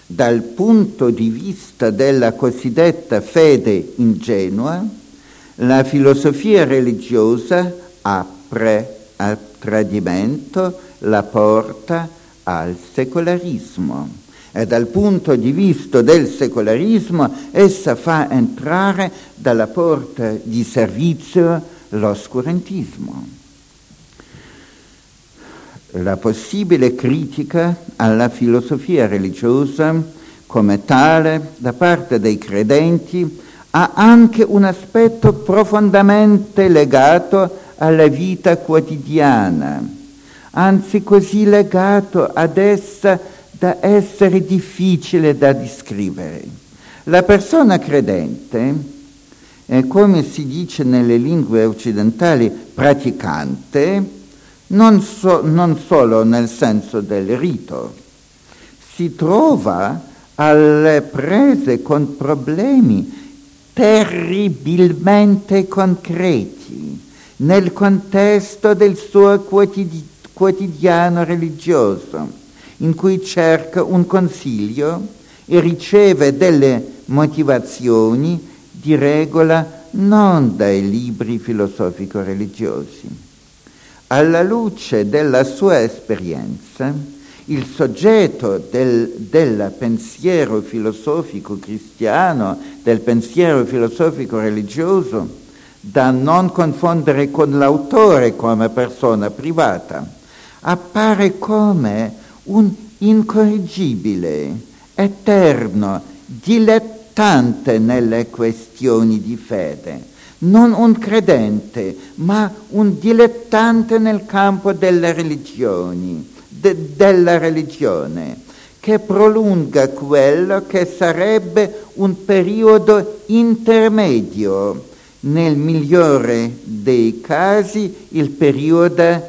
dal punto di vista della cosiddetta fede ingenua, la filosofia religiosa apre al tradimento la porta al secolarismo, e dal punto di vista del secolarismo essa fa entrare dalla porta di servizio l'oscurantismo. La possibile critica alla filosofia religiosa come tale da parte dei credenti ha anche un aspetto profondamente legato alla vita quotidiana, anzi così legato ad essa da essere difficile da descrivere. La persona credente è, come si dice nelle lingue occidentali, praticante, non solo nel senso del rito. Si trova alle prese con problemi terribilmente concreti nel contesto del suo quotidiano religioso, in cui cerca un consiglio e riceve delle motivazioni di regola non dai libri filosofico-religiosi. Alla luce della sua esperienza, il soggetto del pensiero filosofico cristiano, del pensiero filosofico religioso, da non confondere con l'autore come persona privata, appare come un incorreggibile, eterno, dilettante nelle questioni di fede. Non un credente, ma un dilettante nel campo delle religioni, della religione, che prolunga quello che sarebbe un periodo intermedio, nel migliore dei casi il periodo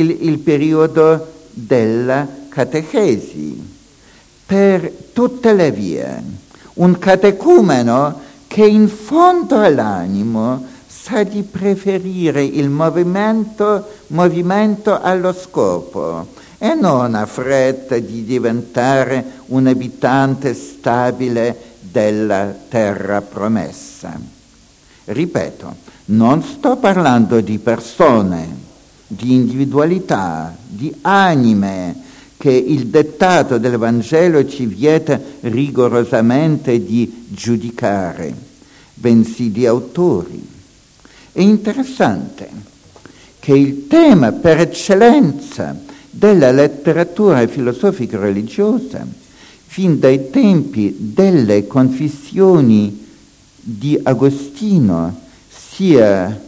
della catechesi. Per tutte le vie, un catecumeno che in fondo all'animo sa di preferire il movimento allo scopo e non ha fretta di diventare un abitante stabile della terra promessa. Ripeto, non sto parlando di persone, di individualità, di anime, che il dettato del Vangelo ci vieta rigorosamente di giudicare, bensì di autori. È interessante che il tema per eccellenza della letteratura filosofica religiosa, fin dai tempi delle Confessioni di Agostino, sia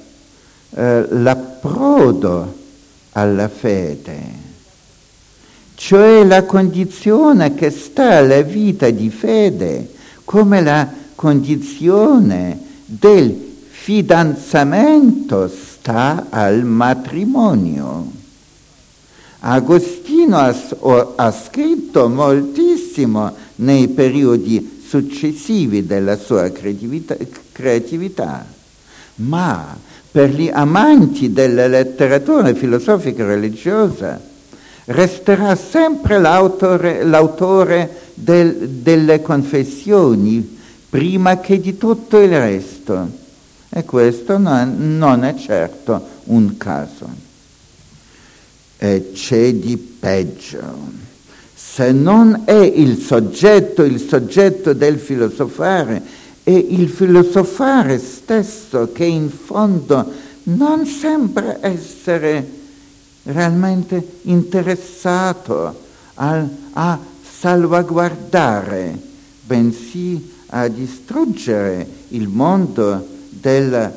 l'approdo alla fede, cioè la condizione che sta alla vita di fede come la condizione del fidanzamento sta al matrimonio. Agostino ha scritto moltissimo nei periodi successivi della sua creatività, ma per gli amanti della letteratura filosofica religiosa resterà sempre l'autore delle Confessioni prima che di tutto il resto, e questo non è certo un caso. E c'è di peggio. Se non è il soggetto del filosofare, è il filosofare stesso che in fondo non sembra essere realmente interessato a salvaguardare, bensì a distruggere il mondo della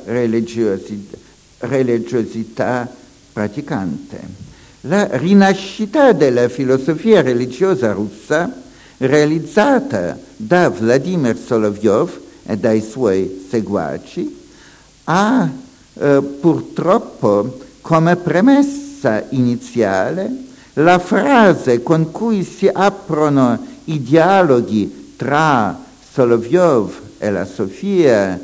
religiosità praticante. La rinascita della filosofia religiosa russa, realizzata da Vladimir Solovyov e dai suoi seguaci, ha purtroppo come premessa iniziale la frase con cui si aprono i dialoghi tra Solovyov e la Sofia,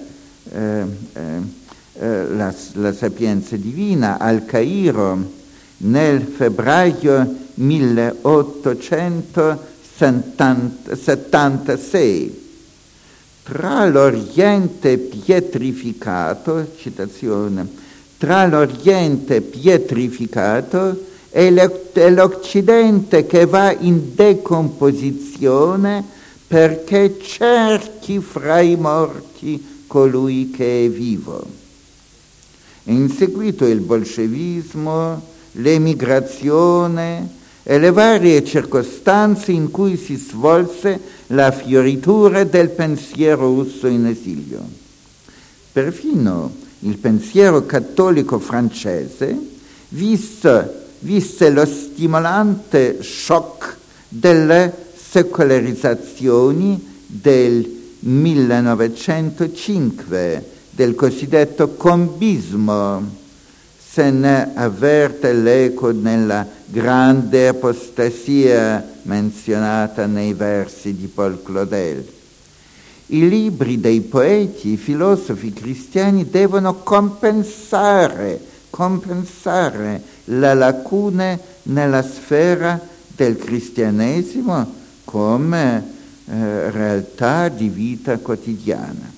la Sapienza Divina, al Cairo nel febbraio 1876. 76. Tra l'Oriente pietrificato, citazione, tra l'Oriente pietrificato e l'Occidente che va in decomposizione perché cerchi fra i morti colui che è vivo. E in seguito il bolscevismo, l'emigrazione e le varie circostanze in cui si svolse la fioritura del pensiero russo in esilio. Perfino il pensiero cattolico francese visse lo stimolante shock delle secolarizzazioni del 1905, del cosiddetto combismo. Se ne avverte l'eco nella grande apostasia menzionata nei versi di Paul Claudel. I libri dei poeti, i filosofi cristiani devono compensare le lacune nella sfera del cristianesimo come realtà di vita quotidiana.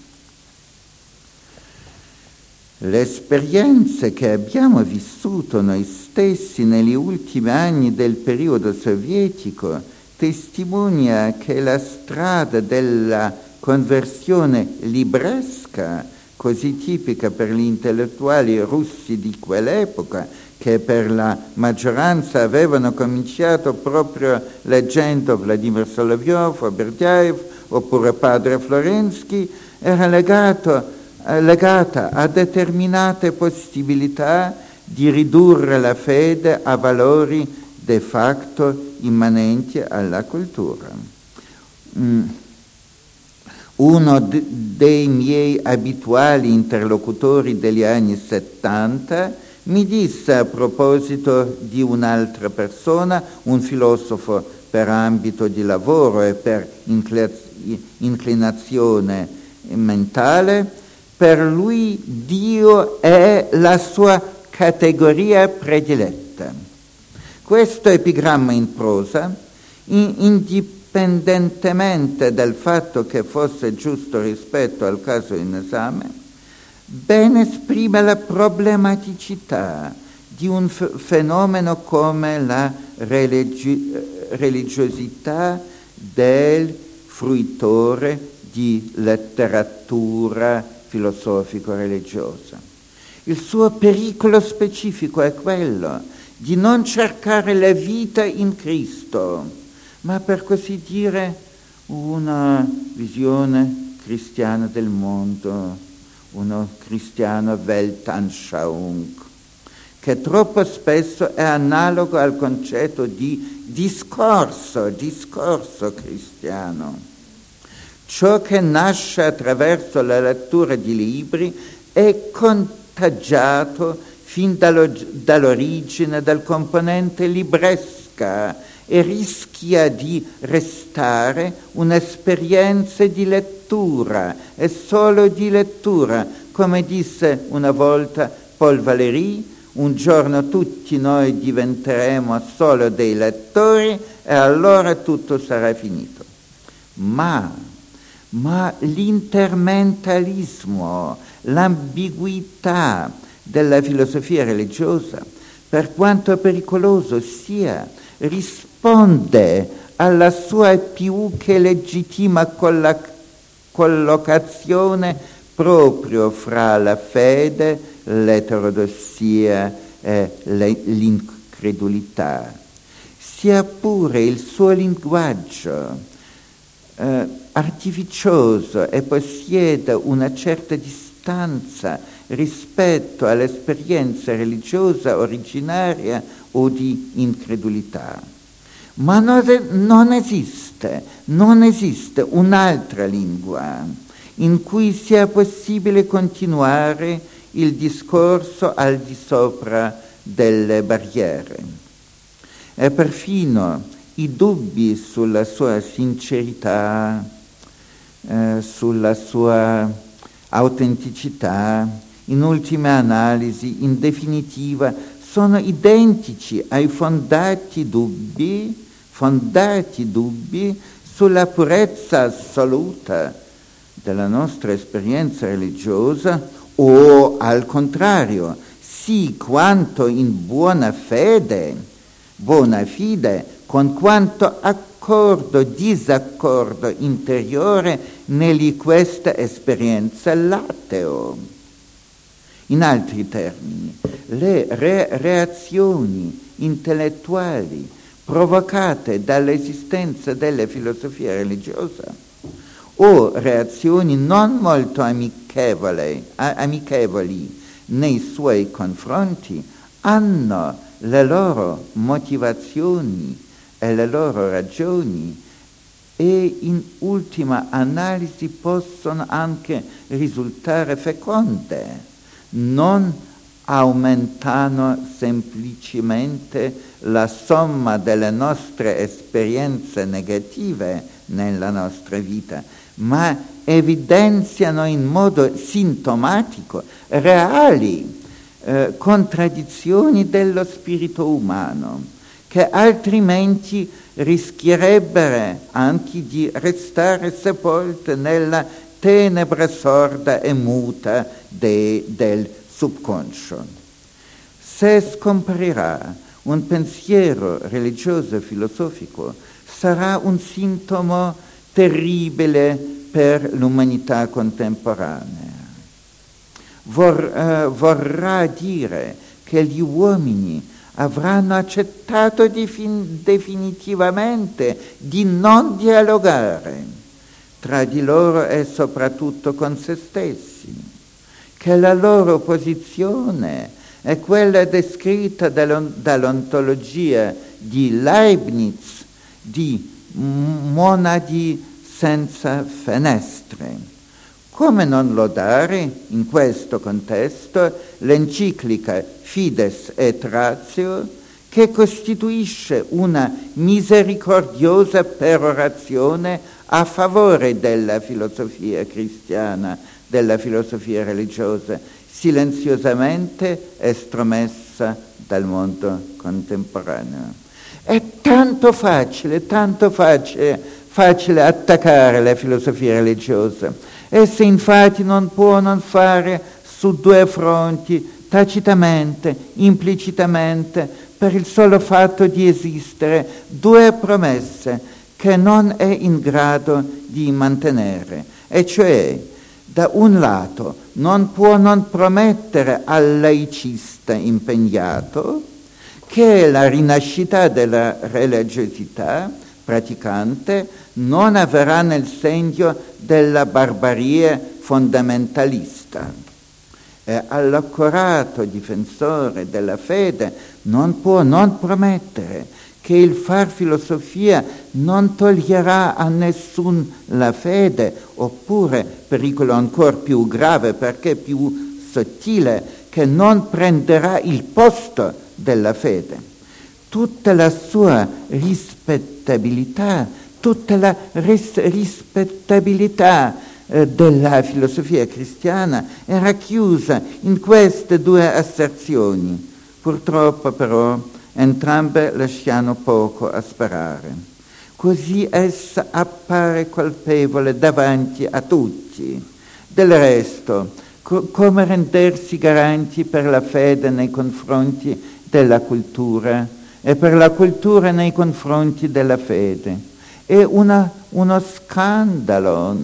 Le esperienze che abbiamo vissuto noi stessi negli ultimi anni del periodo sovietico testimonia che la strada della conversione libresca, così tipica per gli intellettuali russi di quell'epoca, che per la maggioranza avevano cominciato proprio leggendo Vladimir Solovyov o Berdyaev oppure padre Florensky, era legata a determinate possibilità di ridurre la fede a valori de facto immanenti alla cultura. Uno dei miei abituali interlocutori degli anni 70 mi disse a proposito di un'altra persona, un filosofo per ambito di lavoro e per inclinazione mentale, per lui Dio è la sua categoria prediletta. Questo epigramma in prosa, indipendentemente dal fatto che fosse giusto rispetto al caso in esame, ben esprime la problematicità di un fenomeno come la religiosità del fruitore di letteratura filosofico-religiosa. Il suo pericolo specifico è quello di non cercare la vita in Cristo, ma per così dire una visione cristiana del mondo, una cristiana Weltanschauung, che troppo spesso è analogo al concetto di discorso cristiano. Ciò che nasce attraverso la lettura di libri è contagiato fin dall'origine dal componente libresca e rischia di restare un'esperienza di lettura e solo di lettura. Come disse una volta Paul Valéry, un giorno tutti noi diventeremo solo dei lettori e allora tutto sarà finito. Ma l'intermentalismo, l'ambiguità della filosofia religiosa, per quanto pericoloso sia, risponde alla sua più che legittima collocazione proprio fra la fede, l'eterodossia e l'incredulità. Sia pure il suo linguaggio artificioso e possieda una certa distanza rispetto all'esperienza religiosa originaria o di incredulità. Ma non esiste un'altra lingua in cui sia possibile continuare il discorso al di sopra delle barriere. E perfino i dubbi sulla sua sincerità, sulla sua autenticità, in ultima analisi, in definitiva, sono identici ai fondati dubbi fondati dubbi sulla purezza assoluta della nostra esperienza religiosa o, al contrario, sì quanto in buona fide, con quanto accordo, disaccordo interiore negli questa esperienza l'ateo. In altri termini, le reazioni intellettuali provocate dall'esistenza della filosofia religiosa o reazioni non molto amichevoli nei suoi confronti hanno le loro motivazioni e le loro ragioni e in ultima analisi possono anche risultare feconde, non aumentano semplicemente la somma delle nostre esperienze negative nella nostra vita, ma evidenziano in modo sintomatico reali contraddizioni dello spirito umano, che altrimenti rischierebbero anche di restare sepolte nella tenebra sorda e muta del subconscio. Se scomparirà un pensiero religioso e filosofico, sarà un sintomo terribile per l'umanità contemporanea. Vorrà dire che gli uomini avranno accettato definitivamente di non dialogare tra di loro e soprattutto con se stessi, che la loro posizione è quella descritta dall'ontologia di Leibniz di monadi senza finestre. Come non lodare in questo contesto l'enciclica Fides et Ratio, che costituisce una misericordiosa perorazione a favore della filosofia cristiana, della filosofia religiosa, silenziosamente estromessa dal mondo contemporaneo. È tanto facile attaccare la filosofia religiosa. Essa infatti non può non fare su due fronti, tacitamente, implicitamente, per il solo fatto di esistere, due promesse che non è in grado di mantenere, e cioè, da un lato, non può non promettere al laicista impegnato che la rinascita della religiosità praticante non avverrà nel segno della barbarie fondamentalista. E all'accorato difensore della fede non può non promettere che il far filosofia non toglierà a nessun la fede, oppure, pericolo ancora più grave perché più sottile, che non prenderà il posto della fede. Tutta la sua rispettabilità, tutta la rispettabilità della filosofia cristiana è racchiusa in queste due asserzioni. Purtroppo però entrambe lasciano poco a sperare. Così essa appare colpevole davanti a tutti. Del resto, come rendersi garanti per la fede nei confronti della cultura e per la cultura nei confronti della fede? È uno scandalo.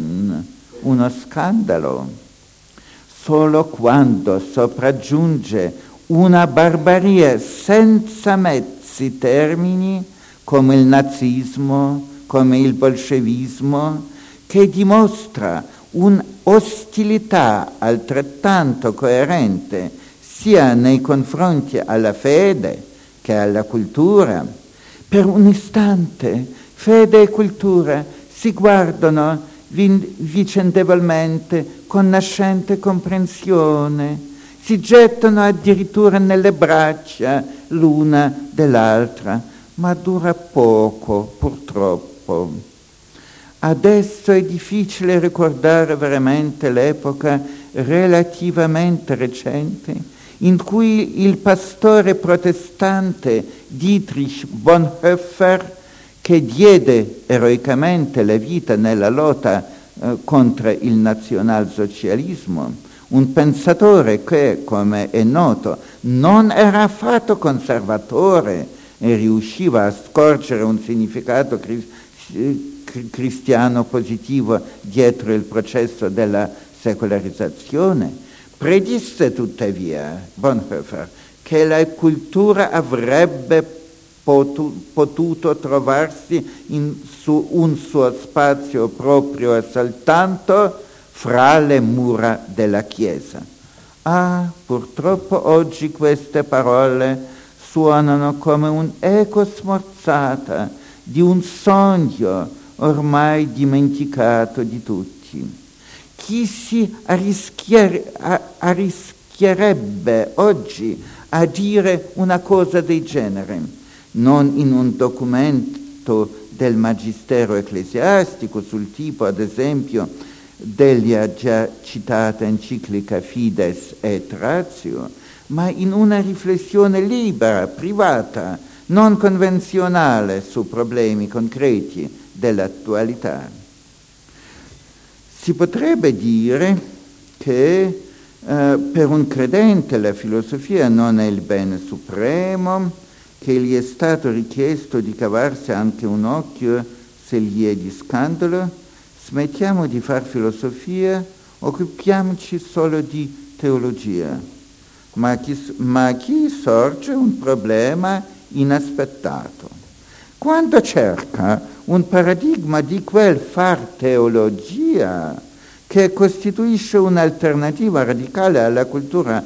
Solo quando sopraggiunge una barbarie senza mezzi termini, come il nazismo, come il bolscevismo, che dimostra un'ostilità altrettanto coerente sia nei confronti alla fede che alla cultura. Per un istante fede e cultura si guardano vicendevolmente con nascente comprensione, si gettano addirittura nelle braccia l'una dell'altra, ma dura poco, purtroppo. Adesso è difficile ricordare veramente l'epoca relativamente recente in cui il pastore protestante Dietrich Bonhoeffer, che diede eroicamente la vita nella lotta contro il nazionalsocialismo, un pensatore che, come è noto, non era affatto conservatore e riusciva a scorgere un significato cristiano positivo dietro il processo della secolarizzazione, predisse tuttavia Bonhoeffer che la cultura avrebbe potuto trovarsi su un suo spazio proprio soltanto fra le mura della Chiesa. Purtroppo oggi queste parole suonano come un'eco smorzata di un sogno ormai dimenticato di tutti. Chi si arrischierebbe oggi a dire una cosa del genere? Non in un documento del magistero ecclesiastico sul tipo, ad esempio, della già citata enciclica Fides et Ratio, ma in una riflessione libera, privata, non convenzionale su problemi concreti dell'attualità. Si potrebbe dire che per un credente la filosofia non è il bene supremo, che gli è stato richiesto di cavarsi anche un occhio se gli è di scandalo. Smettiamo di far filosofia, occupiamoci solo di teologia. Ma chi sorge un problema inaspettato. Quando cerca un paradigma di quel far teologia che costituisce un'alternativa radicale alla cultura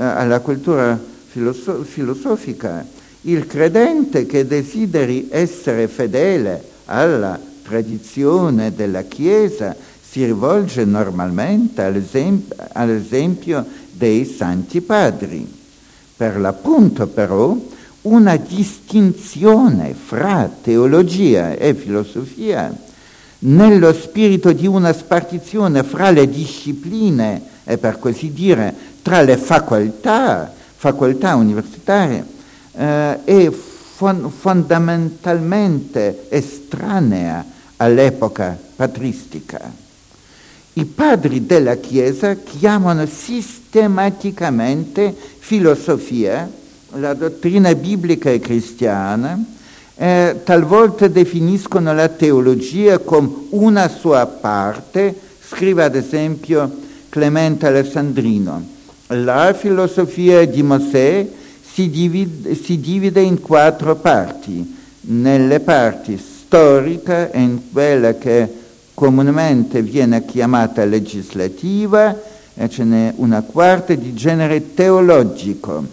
filosofica, il credente che desideri essere fedele alla tradizione della Chiesa si rivolge normalmente all'esempio dei Santi Padri. Per l'appunto, però, una distinzione fra teologia e filosofia, nello spirito di una spartizione fra le discipline e, per così dire, tra le facoltà universitarie, è fondamentalmente estranea all'epoca patristica. I padri della Chiesa chiamano sistematicamente filosofia la dottrina biblica e cristiana, talvolta definiscono la teologia come una sua parte. Scrive ad esempio Clemente Alessandrino: la filosofia di Mosè si divide in 4 parti, nelle parti storica e in quella che comunemente viene chiamata legislativa, e ce n'è una quarta di genere teologico.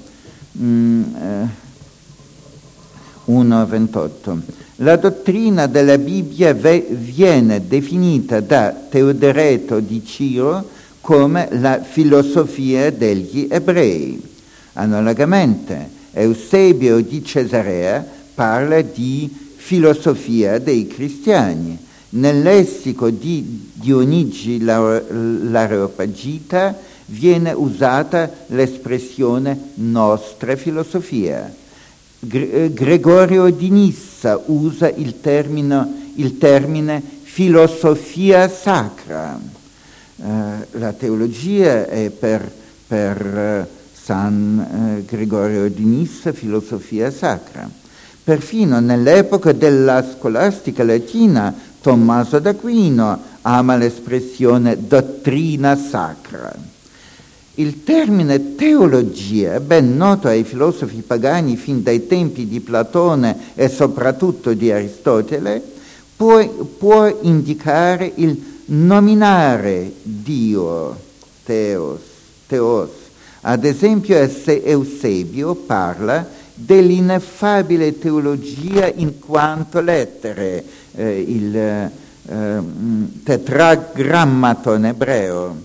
1:28. La dottrina della Bibbia viene definita da Teodoreto di Ciro come la filosofia degli ebrei. Analogamente, Eusebio di Cesarea parla di filosofia dei cristiani. Nel lessico di Dionigi l'Areopagita viene usata l'espressione nostra filosofia. Gregorio di Nissa usa il termine filosofia sacra. La teologia è per San Gregorio di Nissa filosofia sacra. Perfino nell'epoca della scolastica latina, Tommaso d'Aquino ama l'espressione dottrina sacra. Il termine teologia, ben noto ai filosofi pagani fin dai tempi di Platone e soprattutto di Aristotele, può indicare il nominare Dio, Theos. Ad esempio, Eusebio parla dell'ineffabile teologia in quanto lettere, il tetragrammaton ebreo.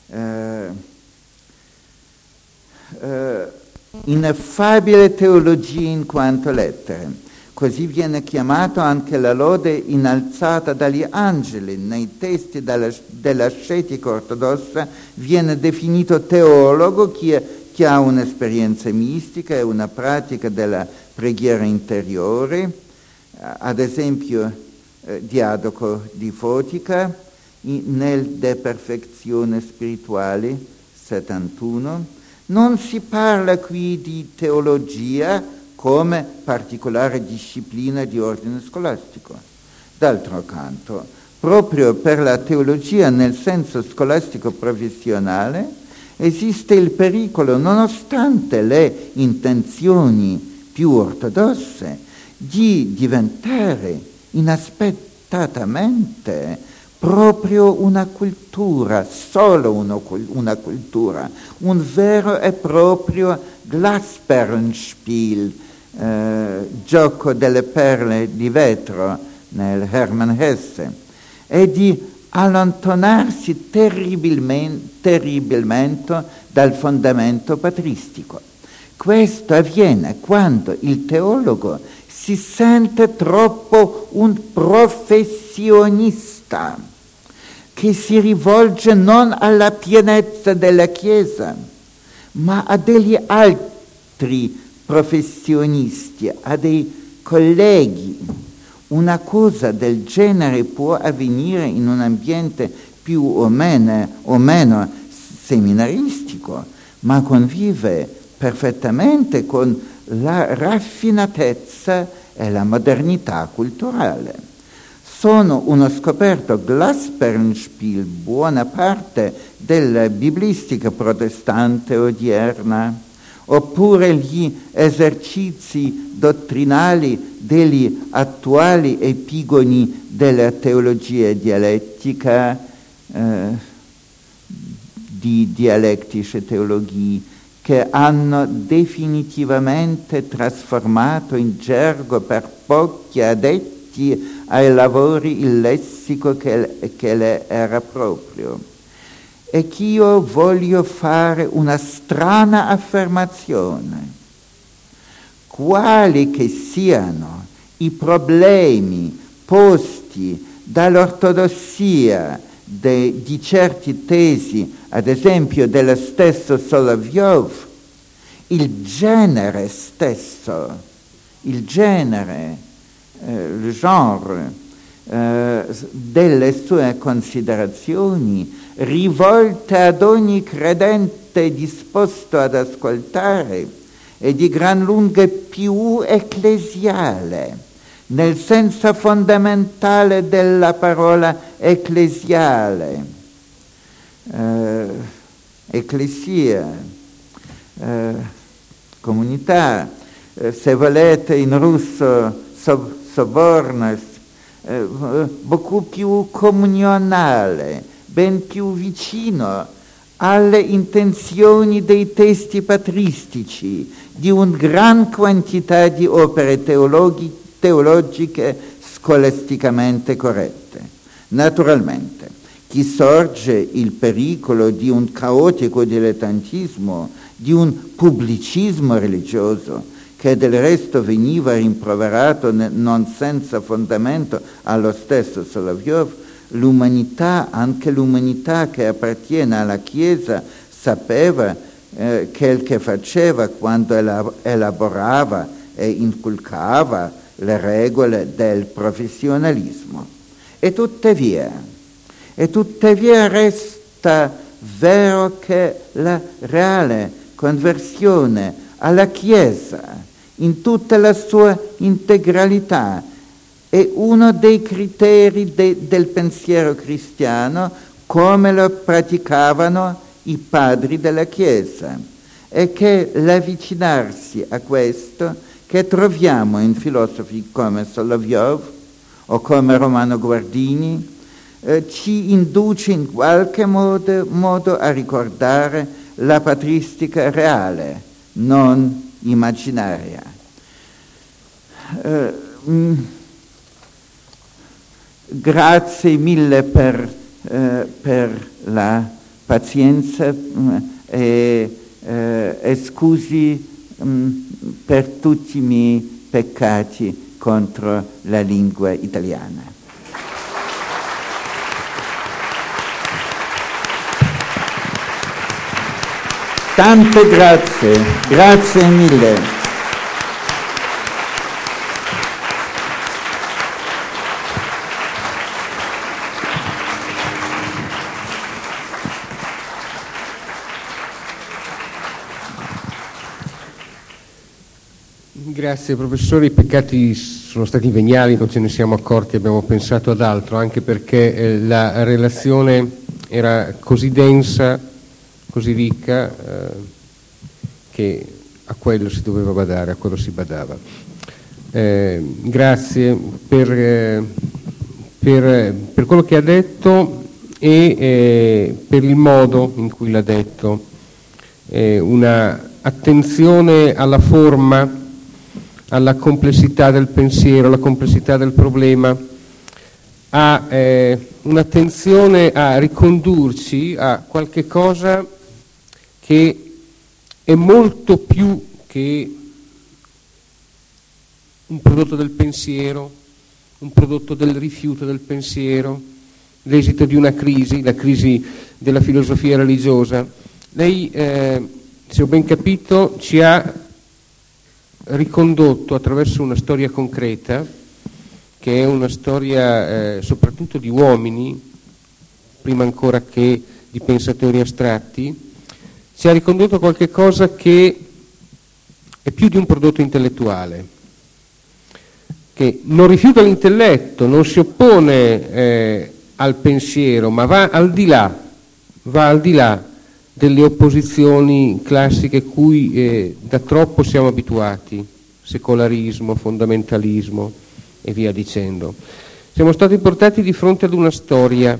Ineffabile teologia in quanto lettere. Così viene chiamato anche la lode innalzata dagli angeli. Nei testi dell'ascetica ortodossa viene definito teologo chi ha un'esperienza mistica e una pratica della preghiera interiore. ad esempio Diadoco di Fotica, nel De Perfezione Spirituale 71, non si parla qui di teologia come particolare disciplina di ordine scolastico. D'altro canto, proprio per la teologia nel senso scolastico professionale esiste il pericolo, nonostante le intenzioni più ortodosse, di diventare inaspettatamente proprio una cultura, solo una cultura, un vero e proprio Glasperlenspiel, gioco delle perle di vetro nel Hermann Hesse, e di allontanarsi terribilmente dal fondamento patristico. Questo avviene quando il teologo si sente troppo un professionista che si rivolge non alla pienezza della Chiesa, ma a degli altri professionisti, a dei colleghi. Una cosa del genere può avvenire in un ambiente più o meno seminaristico, ma convive perfettamente con la raffinatezza e la modernità culturale. Sono uno scoperto Glasperlenspiel buona parte della biblistica protestante odierna, oppure gli esercizi dottrinali degli attuali epigoni della teologia dialettica, di dialettische Theologie, che hanno definitivamente trasformato in gergo per pochi addetti ai lavori il lessico che le era proprio. E che io voglio fare una strana affermazione. Quali che siano i problemi posti dall'ortodossia di certe tesi, ad esempio dello stesso Solovyov, il genere stesso, il genre delle sue considerazioni rivolte ad ogni credente disposto ad ascoltare è di gran lunga più ecclesiale, nel senso fondamentale della parola ecclesiale, ecclesia, comunità, se volete in russo sobornost, beaucoup più comunionale, ben più vicino alle intenzioni dei testi patristici di una gran quantità di opere teologiche scolasticamente corrette. Naturalmente, chi sorge il pericolo di un caotico dilettantismo, di un pubblicismo religioso, che del resto veniva rimproverato non senza fondamento allo stesso Solovyov, anche l'umanità che appartiene alla Chiesa, sapeva quel che faceva quando elaborava e inculcava le regole del professionalismo. E tuttavia resta vero che la reale conversione alla Chiesa in tutta la sua integralità è uno dei criteri del pensiero cristiano come lo praticavano i padri della Chiesa, e che l'avvicinarsi a questo che troviamo in filosofi come Solovyov o come Romano Guardini ci induce in qualche modo a ricordare la patristica reale, non immaginaria. Grazie mille per la pazienza e scusi per tutti i miei peccati contro la lingua italiana. Tante grazie mille. Grazie professore, i peccati sono stati veniali, non ce ne siamo accorti, abbiamo pensato ad altro, anche perché la relazione era così densa, così ricca, che a quello si doveva badare, a quello si badava. Grazie per quello che ha detto e per il modo in cui l'ha detto. Una attenzione alla forma, alla complessità del pensiero, alla complessità del problema, a un'attenzione a ricondurci a qualche cosa che è molto più che un prodotto del pensiero, un prodotto del rifiuto del pensiero, l'esito di una crisi, la crisi della filosofia religiosa. Lei, se ho ben capito, ci ha ricondotto attraverso una storia concreta, che è una storia soprattutto di uomini, prima ancora che di pensatori astratti, ci ha ricondotto a qualche cosa che è più di un prodotto intellettuale, che non rifiuta l'intelletto, non si oppone al pensiero, ma va al di là delle opposizioni classiche cui da troppo siamo abituati, secolarismo, fondamentalismo e via dicendo. Siamo stati portati di fronte ad una storia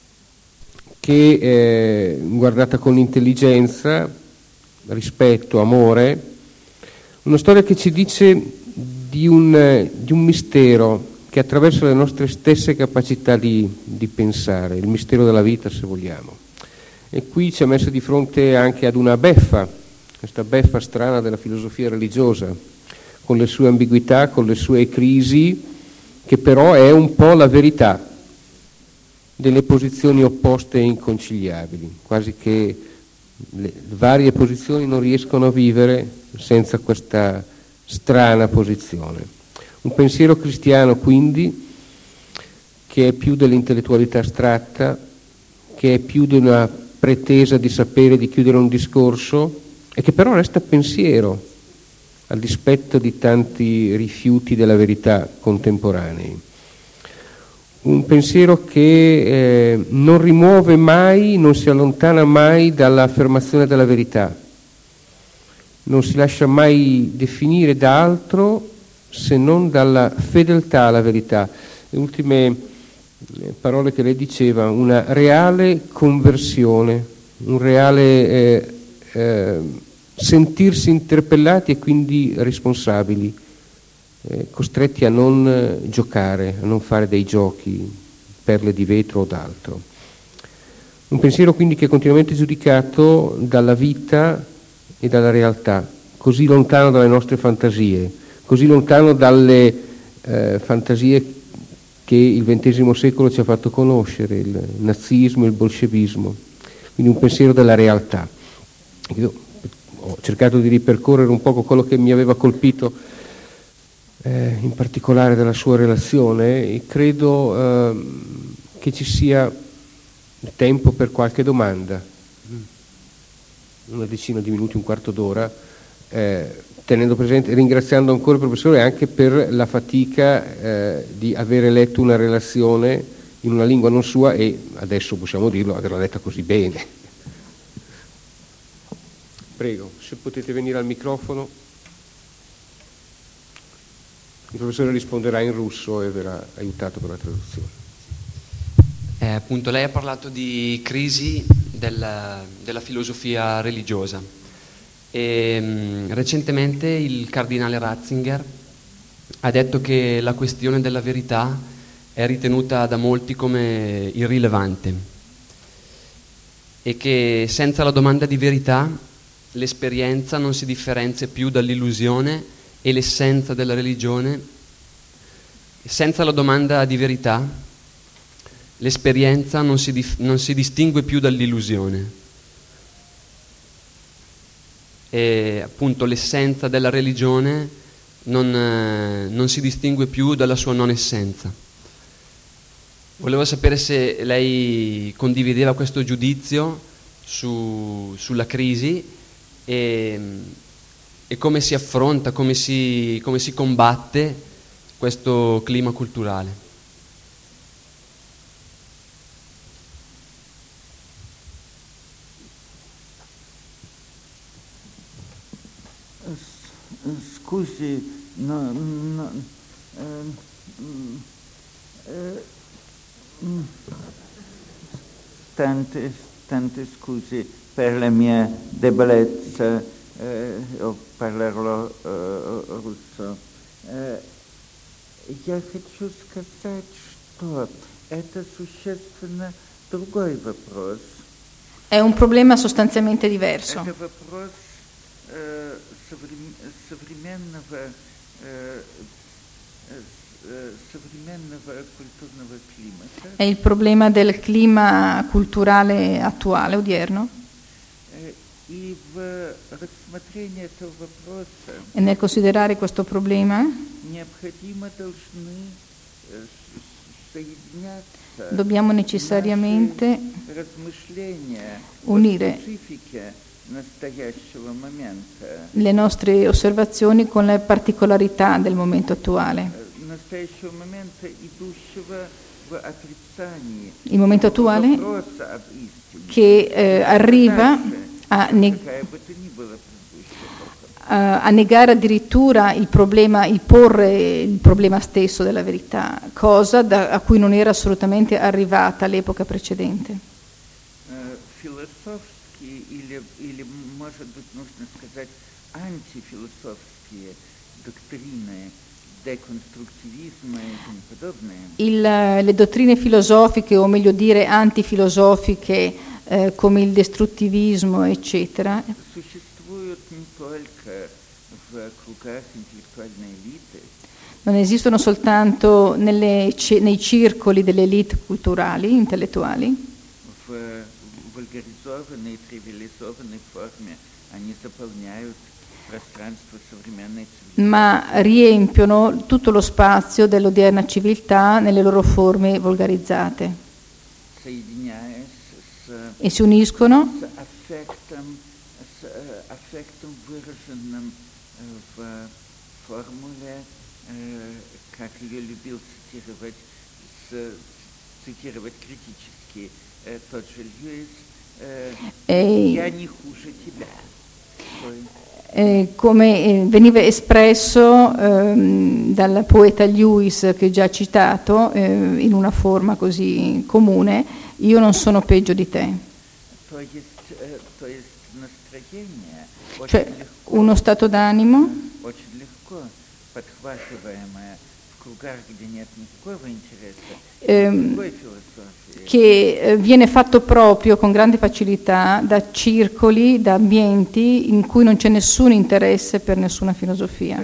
che, guardata con intelligenza, rispetto, amore, una storia che ci dice di un mistero che attraversa le nostre stesse capacità di pensare, il mistero della vita, se vogliamo. E qui ci ha messo di fronte anche ad una beffa, questa beffa strana della filosofia religiosa, con le sue ambiguità, con le sue crisi, che però è un po' la verità delle posizioni opposte e inconciliabili, quasi che le varie posizioni non riescono a vivere senza questa strana posizione. Un pensiero cristiano, quindi, che è più dell'intellettualità astratta, che è più di una pretesa di sapere, di chiudere un discorso, e che però resta pensiero, al dispetto di tanti rifiuti della verità contemporanei. Un pensiero che non rimuove mai, non si allontana mai dall'affermazione della verità, non si lascia mai definire da altro se non dalla fedeltà alla verità. Le ultime parole che lei diceva, una reale conversione, un reale sentirsi interpellati e quindi responsabili, costretti a non giocare, a non fare dei giochi, perle di vetro o d'altro. Un pensiero quindi che è continuamente giudicato dalla vita e dalla realtà, così lontano dalle nostre fantasie, così lontano dalle fantasie che il XX secolo ci ha fatto conoscere, il nazismo, il bolscevismo, quindi un pensiero della realtà. Io ho cercato di ripercorrere un poco quello che mi aveva colpito, in particolare della sua relazione, e credo che ci sia tempo per qualche domanda, una decina di minuti, un quarto d'ora, tenendo presente, ringraziando ancora il professore anche per la fatica di avere letto una relazione in una lingua non sua e, adesso possiamo dirlo, averla letta così bene. Prego, se potete venire al microfono. Il professore risponderà in russo e verrà aiutato con la traduzione. Appunto, lei ha parlato di crisi della filosofia religiosa. E, recentemente il cardinale Ratzinger ha detto che la questione della verità è ritenuta da molti come irrilevante e che senza la domanda di verità l'esperienza non si differenzia più dall'illusione e l'essenza della religione. Senza la domanda di verità l'esperienza non si distingue più dall'illusione. E appunto l'essenza della religione non si distingue più dalla sua non essenza. Volevo sapere se lei condivideva questo giudizio sulla crisi e e come si affronta, come si combatte questo clima culturale. Scusi, tante scusi per la mia debolezza, parlerò russo. Я хочу сказать, что это существенно другой вопрос. È un problema sostanzialmente diverso. Это вопрос современного культурного климата. È il problema del clima culturale attuale, odierno. И в рассмотрении этого вопроса E nel considerare questo problema необходимо должны соединяться dobbiamo necessariamente размышления unire о специфике настоящего момента. le nostre osservazioni con le particolarità del momento attuale. Настоящего момента, идущего в отрицании. Il momento attuale Вопроса об истине. che arriva a negare addirittura il problema, il porre il problema stesso della verità, cosa a cui non era assolutamente arrivata l'epoca precedente. Философские или, может быть, нужно сказать, антифилософские доктрины deconstruttivismo e тому подобное. Le dottrine filosofiche, o meglio dire antifilosofiche, come il destruttivismo, eccetera, non esistono soltanto nei circoli delle elite culturali, intellettuali, ma riempiono tutto lo spazio dell'odierna civiltà nelle loro forme volgarizzate e si uniscono come veniva espresso dal poeta Lewis, che ho già citato, in una forma così comune: io non sono peggio di te. Cioè uno stato d'animo che viene fatto proprio con grande facilità da circoli, da ambienti in cui non c'è nessun interesse per nessuna filosofia.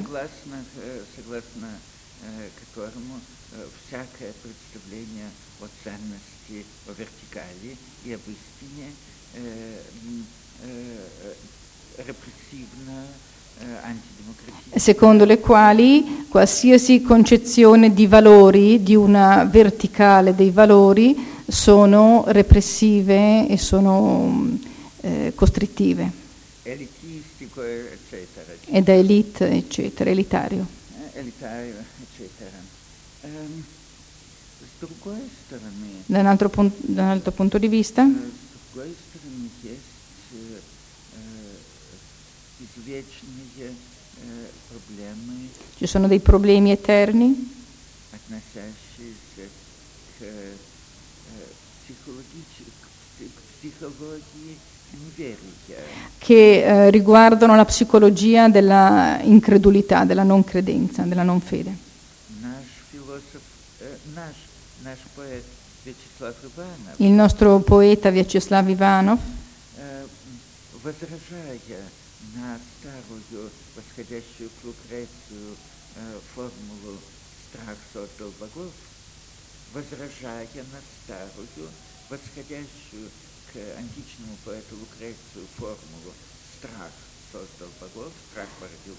Secondo le quali qualsiasi concezione di valori, di una verticale dei valori, sono repressive e sono costrittive. Elitistico, eccetera. E da elite, eccetera, elitario. Elitario, eccetera. Da un altro punto di vista, ci sono dei problemi eterni che riguardano la psicologia della incredulità, della non credenza, della non fede. Il nostro poeta Vyacheslav Ivanov, на старую, восходящую к Лукрецию формулу «страх создал богов», возражая на старую, восходящую к античному поэту Лукрецию формулу «страх создал богов», «страх породил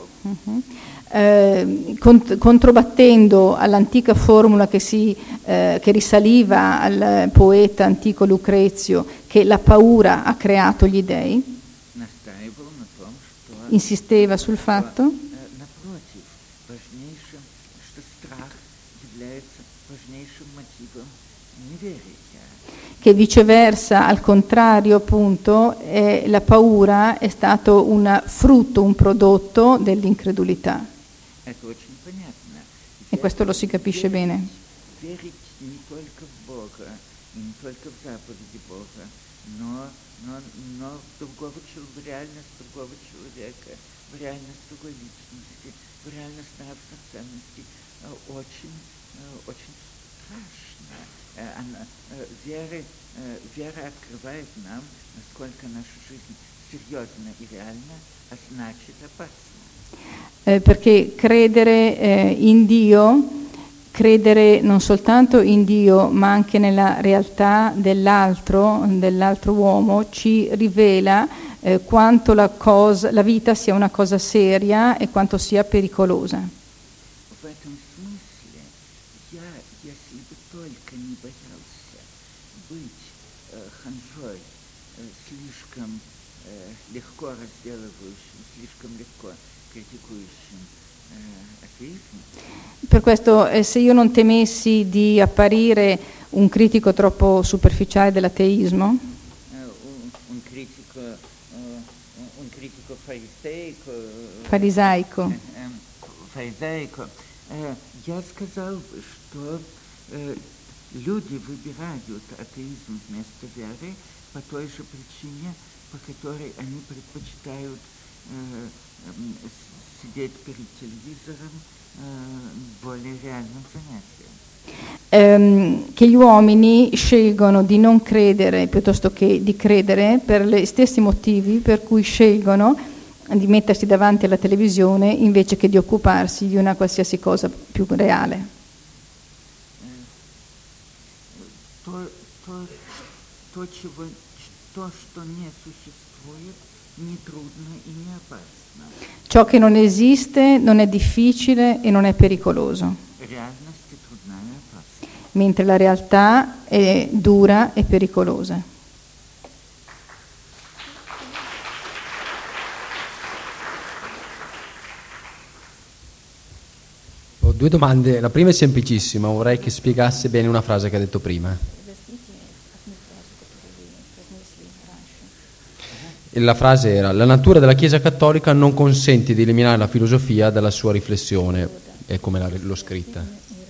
богов», controbattendo all'antica formula che risaliva al poeta antico Lucrezio, che la paura ha creato gli dei. insisteva sul fatto напротив, важнейшим, что страх является важнейшим мотивом неверия. che viceversa, al contrario, appunto, la paura è stato un frutto, un prodotto dell'incredulità. Это очень понятно. E questo lo si capisce bene. Верить не только в Бога, и не только в заповеди Бога, но в другого человека, в реальность другого человека, в реальность другой личности, в реальность нравственных ценностей очень страшно. Вера открывает нам, насколько наша жизнь серьезна и реальна, а значит опасна. Perché credere in Dio, credere non soltanto in Dio, ma anche nella realtà dell'altro uomo, ci rivela quanto la vita sia una cosa seria e quanto sia pericolosa. В этом смысле если бы только не боялся быть ханжой, слишком легко разделывающим, слишком легко criticuiscim ateismo. Per questo, se io non temessi di apparire un critico troppo superficiale dell'ateismo, un critico farisaico, я сказал бы, что люди выбирают атеизм вместо веры по той же причине, по которой они предпочитают siedet perché il televisore vuole realizzare che gli uomini scelgono di non credere piuttosto che di credere per gli stessi motivi per cui scelgono di mettersi davanti alla televisione invece che di occuparsi di una qualsiasi cosa più reale. То, что не существует, не трудно и не опасно. Ciò che non esiste non è difficile e non è pericoloso, mentre la realtà è dura e pericolosa. Ho due domande. La prima è semplicissima, vorrei che spiegasse bene una frase che ha detto prima. La frase era: la natura della Chiesa Cattolica non consente di eliminare la filosofia dalla sua riflessione, è come l'ho scritta.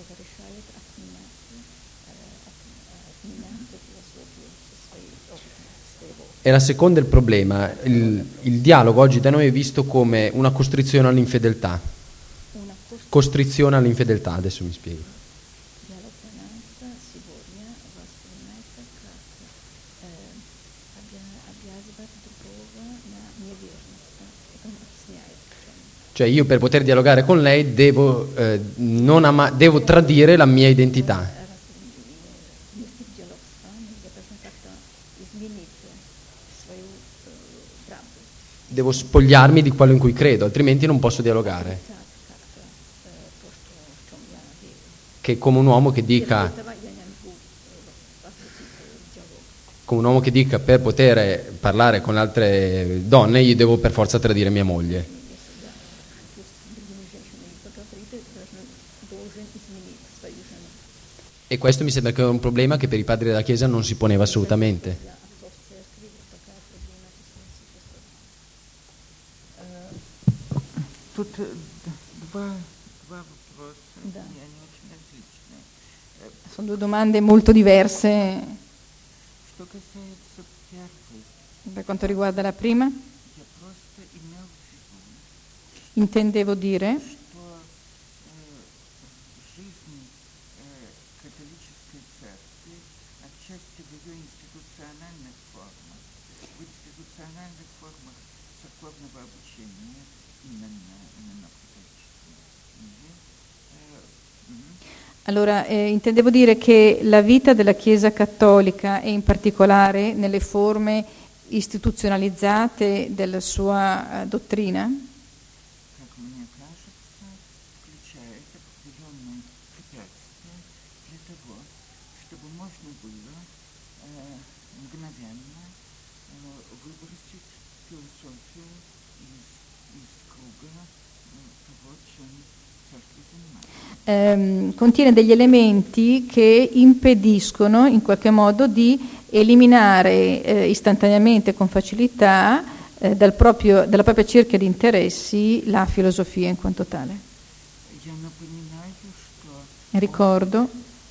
E la seconda è il problema, il dialogo oggi da noi è visto come una costrizione all'infedeltà. Costrizione all'infedeltà, adesso mi spiego. Cioè io per poter dialogare con lei devo tradire la mia identità. Devo spogliarmi di quello in cui credo, altrimenti non posso dialogare. Che come un uomo che dica per poter parlare con altre donne io devo per forza tradire mia moglie. E questo mi sembra che è un problema che per i padri della Chiesa non si poneva assolutamente. Sono due domande molto diverse. Per quanto riguarda la prima, intendevo dire intendevo dire che la vita della Chiesa Cattolica e in particolare nelle forme istituzionalizzate della sua dottrina contiene degli elementi che impediscono in qualche modo di eliminare istantaneamente con facilità dalla propria cerchia di interessi la filosofia in quanto tale. Ricordo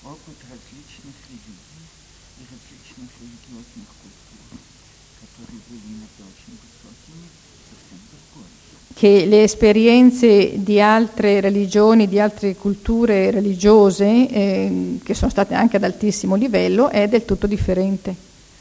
che le esperienze di altre religioni, di altre culture religiose, che sono state anche ad altissimo livello, è del tutto differente.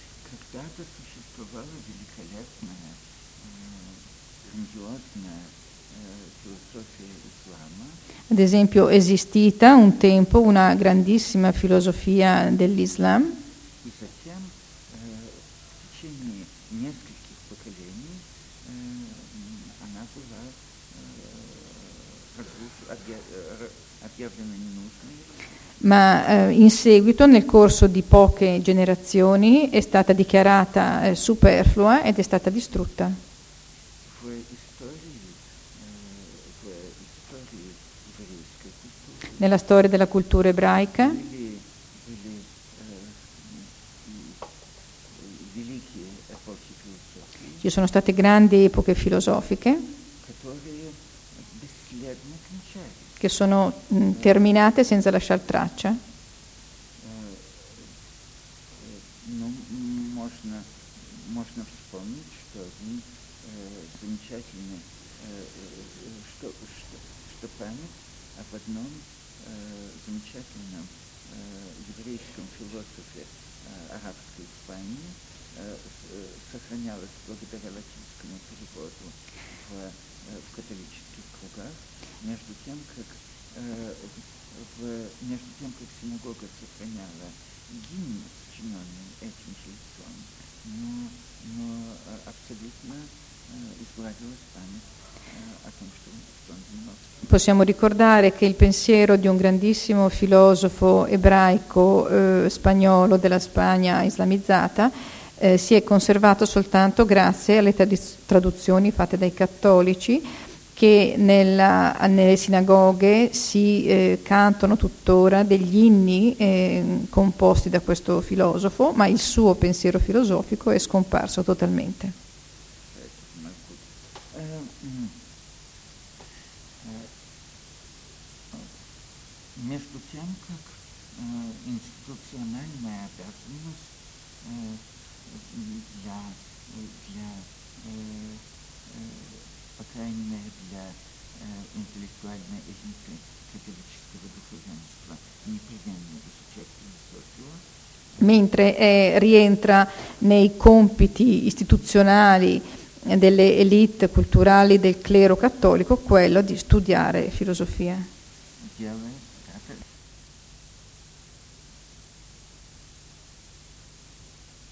Ad esempio, è esistita un tempo una grandissima filosofia dell'Islam, ma in seguito, nel corso di poche generazioni, è stata dichiarata superflua ed è stata distrutta. Nella storia della cultura ebraica ci sono state grandi epoche filosofiche che sono terminate senza lasciare traccia. Замечательном еврейском философе арабской Испании сохранялось благодаря латинскому переводу в католических кругах, между тем как синагога сохраняла гимн, сочиненный этим же лицом, но абсолютно изгладилась память о том, что он занимался. Possiamo ricordare che il pensiero di un grandissimo filosofo ebraico spagnolo della Spagna islamizzata si è conservato soltanto grazie alle traduzioni fatte dai cattolici, che nelle sinagoghe si cantano tuttora degli inni composti da questo filosofo, ma il suo pensiero filosofico è scomparso totalmente. Между тем, как институциональная обязанность по крайней мере, для интеллектуальной элиты католического духовенства непременно изучать философию. Mentre rientra nei compiti istituzionali delle elite culturali del clero cattolico quello di studiare filosofia. Делает